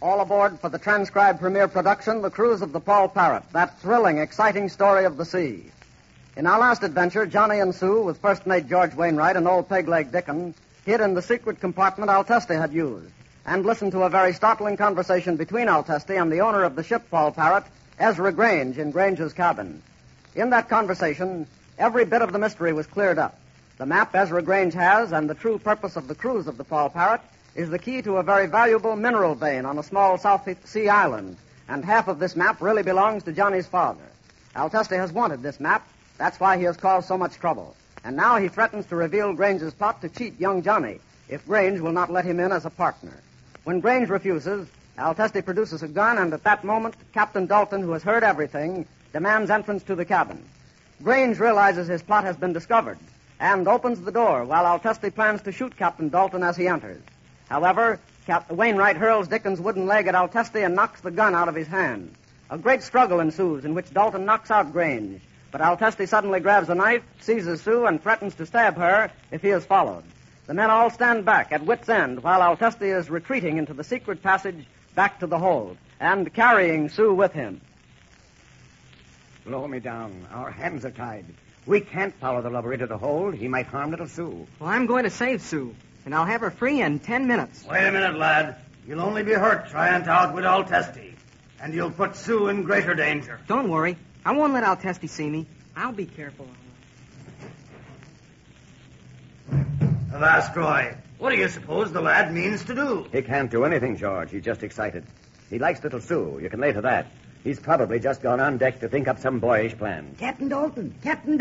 All aboard for the transcribed premiere production, The Cruise of the Paul Parrot, that thrilling, exciting story of the sea. In our last adventure, Johnny and Sue, with First Mate George Wainwright and old Peg-Leg Dickon, hid in the secret compartment Alteste had used, and listened to a very startling conversation between Alteste and the owner of the ship Paul Parrot, Ezra Grange, in Grange's cabin. In that conversation, every bit of the mystery was cleared up. The map Ezra Grange has and the true purpose of the cruise of the Paul Parrot is the key to a very valuable mineral vein on a small South Sea island, and half of this map really belongs to Johnny's father. Alteste has wanted this map. That's why he has caused so much trouble. And now he threatens to reveal Grange's plot to cheat young Johnny if Grange will not let him in as a partner. When Grange refuses, Alteste produces a gun, and at that moment, Captain Dalton, who has heard everything, demands entrance to the cabin. Grange realizes his plot has been discovered and opens the door while Alteste plans to shoot Captain Dalton as he enters. However, Captain Wainwright hurls Dickon's wooden leg at Alteste and knocks the gun out of his hand. A great struggle ensues in which Dalton knocks out Grange, but Alteste suddenly grabs a knife, seizes Sue, and threatens to stab her if he is followed. The men all stand back at wit's end while Alteste is retreating into the secret passage back to the hold and carrying Sue with him. Blow me down. Our hands are tied. We can't follow the lubber into the hold. He might harm little Sue. Well, I'm going to save Sue, and I'll have her free in 10 minutes. Wait a minute, lad. You'll only be hurt trying to outwit Alteste, and you'll put Sue in greater danger. Don't worry. I won't let Alteste see me. I'll be careful. Avast, Roy. What do you suppose the lad means to do? He can't do anything, George. He's just excited. He likes little Sue. You can lay to that. He's probably just gone on deck to think up some boyish plan. Captain Dalton.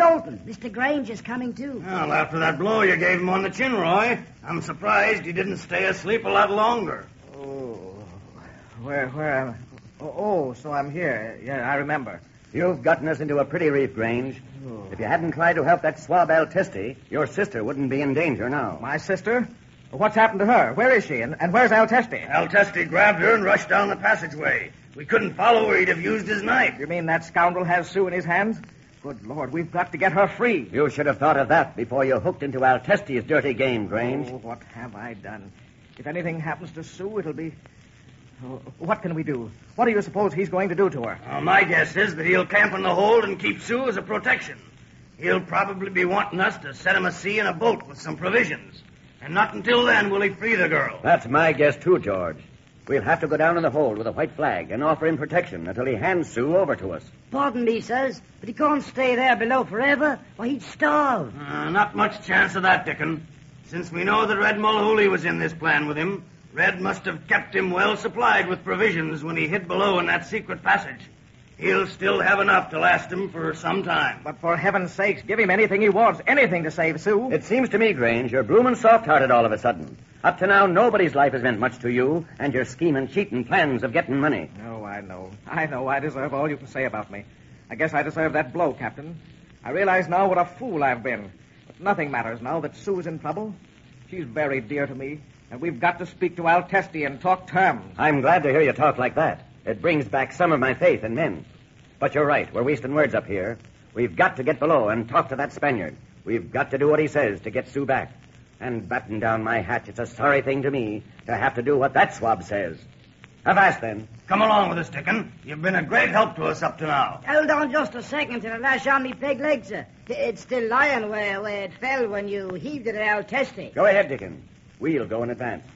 Mr. Grange is coming, too. Well, after that blow you gave him on the chin, Roy, I'm surprised he didn't stay asleep a lot longer. Oh, where am I? Oh, so I'm here. Yeah, I remember. You've gotten us into a pretty reef, Grange. Oh. If you hadn't tried to help that swab Alteste, your sister wouldn't be in danger now. My sister? What's happened to her? Where is she? And where's Alteste? Alteste grabbed her and rushed down the passageway. We couldn't follow her. He'd have used his knife. You mean that scoundrel has Sue in his hands? Good Lord, we've got to get her free. You should have thought of that before you hooked into Alteste's dirty game, Grange. Oh, what have I done? If anything happens to Sue, it'll be... Oh, what can we do? What do you suppose he's going to do to her? My guess is that he'll camp in the hold and keep Sue as a protection. He'll probably be wanting us to set him a sea in a boat with some provisions. And not until then will he free the girl. That's my guess, too, George. We'll have to go down in the hold with a white flag and offer him protection until he hands Sue over to us. Pardon me, sirs, but he can't stay there below forever, or he'd starve. Not much chance of that, Dickon. Since we know that Red Mulhooly was in this plan with him, Red must have kept him well supplied with provisions when he hid below in that secret passage. He'll still have enough to last him for some time. But for heaven's sakes, give him anything he wants, anything to save Sue. It seems to me, Grange, you're bloomin' soft-hearted all of a sudden. Up to now, nobody's life has meant much to you, and your scheming, cheating plans of getting money. Oh, I know. I deserve all you can say about me. I guess I deserve that blow, Captain. I realize now what a fool I've been. But nothing matters now that Sue's in trouble. She's very dear to me, and we've got to speak to Alteste and talk terms. I'm glad to hear you talk like that. It brings back some of my faith in men. But you're right. We're wasting words up here. We've got to get below and talk to that Spaniard. We've got to do what he says to get Sue back. And batten down my hatch, it's a sorry thing to me to have to do what that swab says. Avast, then. Come along with us, Dickon. You've been a great help to us up to now. Hold on just a second till I lash on me peg leg, sir. It's still lying where it fell when you heaved it at Alteste. Go ahead, Dickon. We'll go in advance.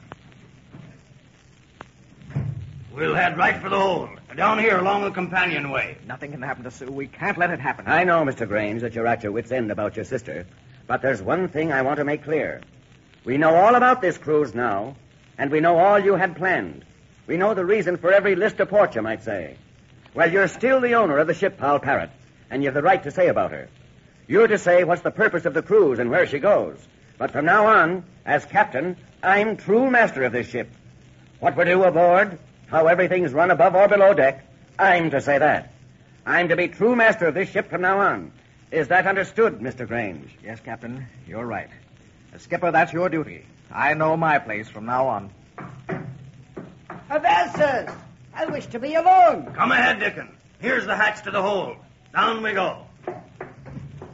We'll head right for the hold. Down here along the companionway. Nothing can happen to Sue. We can't let it happen. I know, Mr. Grange, that you're at your wit's end about your sister. But there's one thing I want to make clear. We know all about this cruise now, and we know all you had planned. We know the reason for every list of port, you might say. Well, you're still the owner of the ship, Paul Parrot, and you've the right to say about her. You're to say what's the purpose of the cruise and where she goes. But from now on, as captain, I'm true master of this ship. What we do aboard, how everything's run above or below deck, I'm to say that. I'm to be true master of this ship from now on. Is that understood, Mr. Grange? Yes, Captain, you're right. As skipper, that's your duty. I know my place from now on. Well, sirs, I wish to be alone. Come ahead, Dickon. Here's the hatch to the hold. Down we go.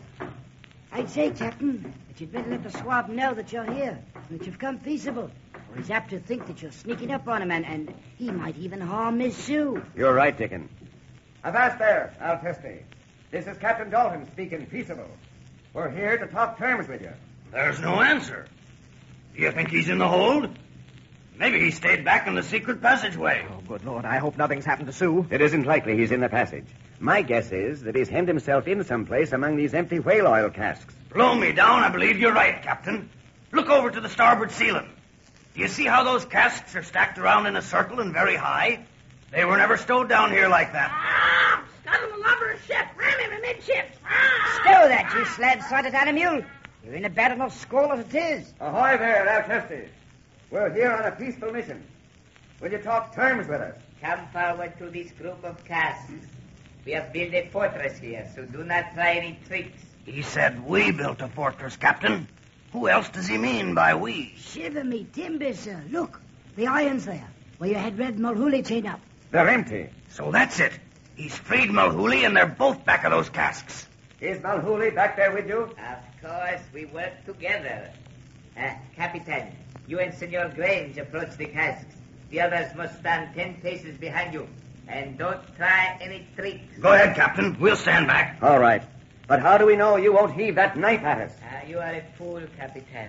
I'd say, Captain, that you'd better let the swab know that you're here and that you've come peaceable. Or he's apt to think that you're sneaking up on him, and he might even harm Miss Sue. You're right, Dickon. Avast there, Altesti. This is Captain Dalton speaking peaceable. We're here to talk terms with you. There's no answer. Do you think he's in the hold? Maybe he stayed back in the secret passageway. Oh, good Lord, I hope nothing's happened to Sue. It isn't likely he's in the passage. My guess is that he's hemmed himself in someplace among these empty whale oil casks. Blow me down, I believe you're right, Captain. Look over to the starboard ceiling. Do you see how those casks are stacked around in a circle and very high? They were never stowed down here like that. Ah! Scuttle the lubber ship! Ram him amidships! Ah! Stow that, you slab-sided animal. You're in a bad enough squall as it is. Ahoy there, Altesti. We're here on a peaceful mission. Will you talk terms with us? Come forward to this group of casks. We have built a fortress here, so do not try any tricks. He said we built a fortress, Captain. Who else does he mean by we? Shiver me timbers, sir. Look, the irons there, where you had Red Mulhooley chained up. They're empty. So that's it. He's freed Mulhooley, and they're both back of those casks. Is Mulhooley back there with you? Of course, we work together. Capitan, you and Senor Grange approach the casks. The others must stand 10 paces behind you. And don't try any tricks. Go ahead, Captain. We'll stand back. All right. But how do we know you won't heave that knife at us? You are a fool, Capitan.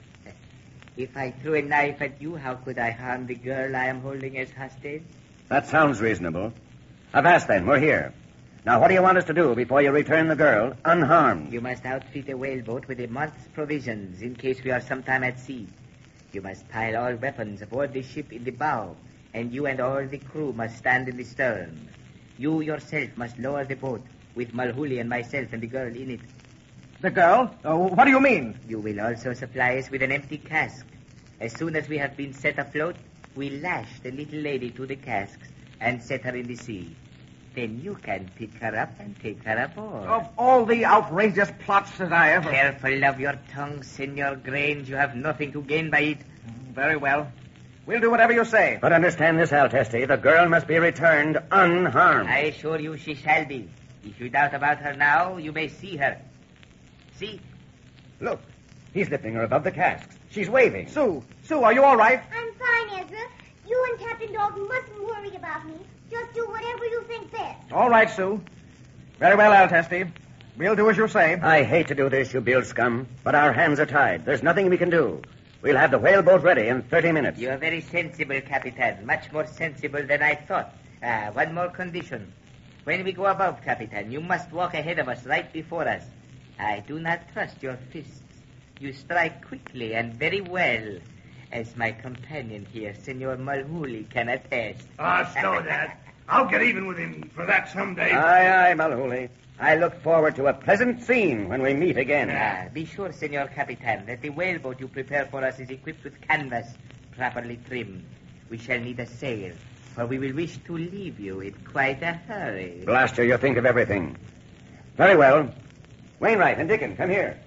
If I threw a knife at you, how could I harm the girl I am holding as hostage? That sounds reasonable. Avast then, we're here. Now, what do you want us to do before you return the girl unharmed? You must outfit a whaleboat with a month's provisions in case we are sometime at sea. You must pile all weapons aboard the ship in the bow, and you and all the crew must stand in the stern. You yourself must lower the boat with Mulhooley and myself and the girl in it. The girl? What do you mean? You will also supply us with an empty cask. As soon as we have been set afloat, we lash the little lady to the casks and set her in the sea. Then you can pick her up and take her aboard. Of all the outrageous plots that I ever... Careful of your tongue, Senor Grange. You have nothing to gain by it. Very well. We'll do whatever you say. But understand this, Altesti. The girl must be returned unharmed. I assure you she shall be. If you doubt about her now, you may see her. See? Look, he's lifting her above the casks. She's waving. Sue, are you all right? I'm fine, Ezra. You and Captain Dalton mustn't worry about me. Just do whatever you think best. All right, Sue. Very well, Altesti. We'll do as you say. I hate to do this, you bilge scum, but our hands are tied. There's nothing we can do. We'll have the whaleboat ready in 30 minutes. You are very sensible, Capitan. Much more sensible than I thought. One more condition. When we go above, Capitan, you must walk ahead of us, right before us. I do not trust your fists. You strike quickly and very well. As my companion here, Senor Mulhooley, can attest. Stow that. I'll get even with him for that someday. Aye, Mulhooley. I look forward to a pleasant scene when we meet again. Be sure, Senor Capitan, that the whaleboat you prepare for us is equipped with canvas, properly trimmed. We shall need a sail, for we will wish to leave you in quite a hurry. Blaster, you think of everything. Very well. Wainwright and Dickon, come here.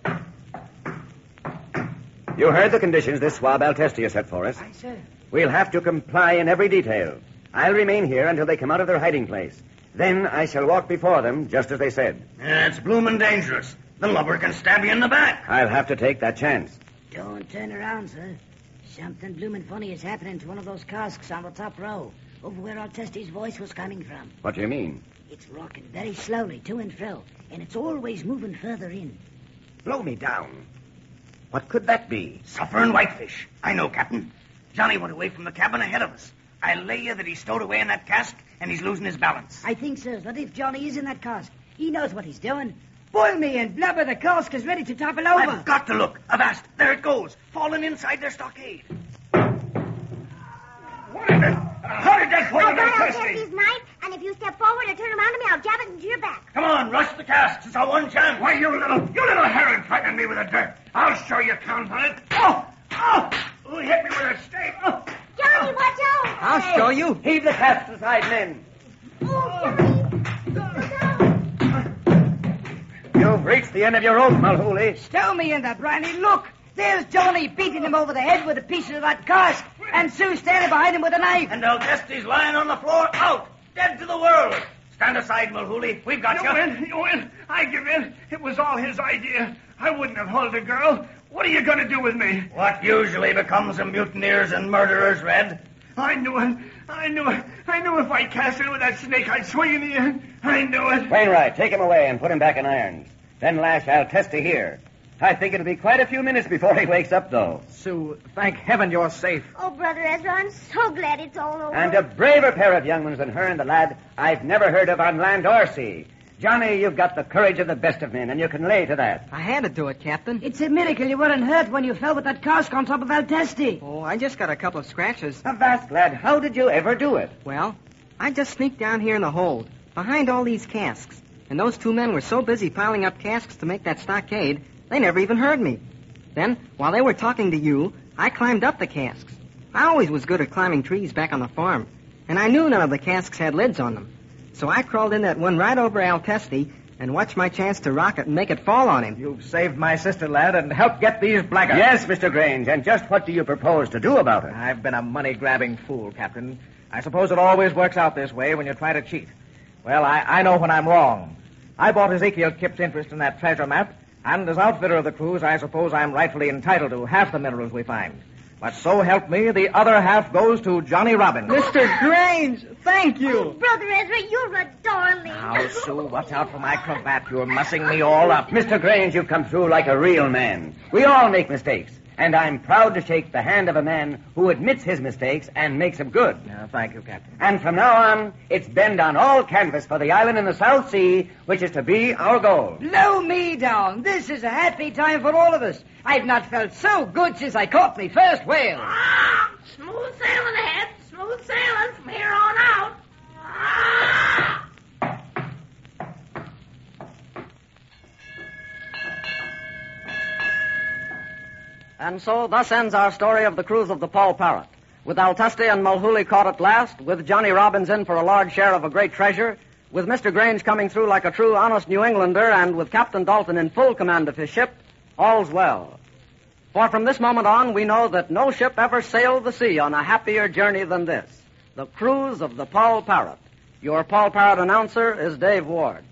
You heard the conditions this swab Altesti has set for us. Aye, sir. We'll have to comply in every detail. I'll remain here until they come out of their hiding place. Then I shall walk before them, just as they said. It's bloomin' dangerous. The lubber can stab you in the back. I'll have to take that chance. Don't turn around, sir. Something bloomin' funny is happening to one of those casks on the top row, over where Altesti's voice was coming from. What do you mean? It's rocking very slowly to and fro, and it's always moving further in. Blow me down. What could that be? Suffering whitefish. I know, Captain. Johnny went away from the cabin ahead of us. I'll lay you that he's stowed away in that cask, and he's losing his balance. I think, sir, that if Johnny is in that cask, he knows what he's doing. Boil me and blubber, the cask is ready to topple over. I've got to look. Avast, there it goes, falling inside their stockade. What is it? How did that fall in I've got Altesti? Altesti's knife, and if you step forward or turn around to me, I'll jab it into your back. Come on, rush the casks. It's our one chance. Why, you little heron frightening me with the dirt. I'll show you count on it. Oh! Who hit me with a stake? Oh! Johnny, watch out! I'll show you. Heave the casks aside, men. Oh, Johnny! Look out! You've reached the end of your rope, Mulhooley. Stow me in the briny. Look, there's Johnny beating him over the head with a piece of that cask, and Sue standing behind him with a knife. And Altesti's lying on the floor, out, dead to the world. Stand aside, Mulhooley. We've got you. You win. I give in. It was all his idea. I wouldn't have held the girl. What are you going to do with me? What usually becomes of mutineers and murderers, Red? I knew it. I knew if I cast in with that snake, I'd swing in the end. I knew it. Wainwright, take him away and put him back in irons. Then lash Altesti here. I think it'll be quite a few minutes before he wakes up, though. Sue, thank heaven you're safe. Oh, Brother Ezra, I'm so glad it's all over. And a braver pair of young ones than her and the lad I've never heard of on land or sea. Johnny, you've got the courage of the best of men, and you can lay to that. I had to do it, Captain. It's a miracle you weren't hurt when you fell with that cask on top of Altesti. Oh, I just got a couple of scratches. Avast, lad, how did you ever do it? Well, I just sneaked down here in the hold, behind all these casks. And those two men were so busy piling up casks to make that stockade, they never even heard me. Then, while they were talking to you, I climbed up the casks. I always was good at climbing trees back on the farm, and I knew none of the casks had lids on them. So I crawled in that one right over Altesti and watched my chance to rock it and make it fall on him. You've saved my sister, lad, and helped get these blackguards. Yes, Mr. Grange, and just what do you propose to do about it? I've been a money-grabbing fool, Captain. I suppose it always works out this way when you try to cheat. Well, I know when I'm wrong. I bought Ezekiel Kipp's interest in that treasure map, and as outfitter of the cruise, I suppose I'm rightfully entitled to half the minerals we find. But so help me, the other half goes to Johnny Robbins. Mr. Grange, thank you. Oh, Brother Ezra, you're a darling. Now, Sue, watch out for my cravat. You're mussing me all up. Mr. Grange, you've come through like a real man. We all make mistakes, and I'm proud to shake the hand of a man who admits his mistakes and makes them good. Thank you, Captain. And from now on, it's bend on all canvas for the island in the South Sea, which is to be our goal. Blow me down. This is a happy time for all of us. I've not felt so good since I caught me first whale. Ah, smooth sailing ahead. Smooth sailing from here on out. Ah! And so, thus ends our story of the cruise of the Paul Parrot. With Altesti and Mulhooley caught at last, with Johnny Robbins in for a large share of a great treasure, with Mr. Grange coming through like a true honest New Englander, and with Captain Dalton in full command of his ship, all's well. For from this moment on, we know that no ship ever sailed the sea on a happier journey than this. The cruise of the Paul Parrot. Your Paul Parrot announcer is Dave Ward.